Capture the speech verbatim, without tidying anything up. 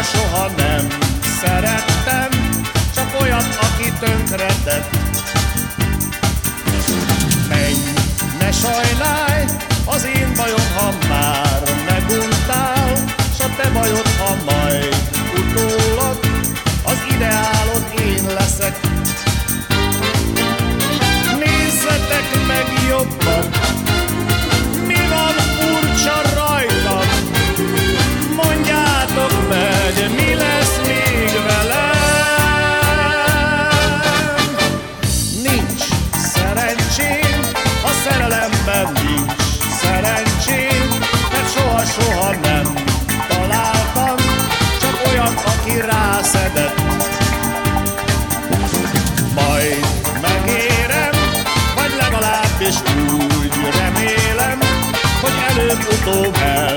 soha nem szerettem, csak olyat, aki tönkretett. Menj, ne sajnálj, az én bajom, ha már meguntál, s a te bajod, ha majd utólag az ideálod én leszek. Nézzetek meg jobban, mi van furcsa rajtam, mondjátok meg, mi lesz még velem. Nincs szerencsém, a szerelemben nincs szerencsém, mert soha-soha nem találtam csak olyan, aki rászedett. Majd megérem, vagy legalábbis úgy remélem, hogy előbb-utóbb el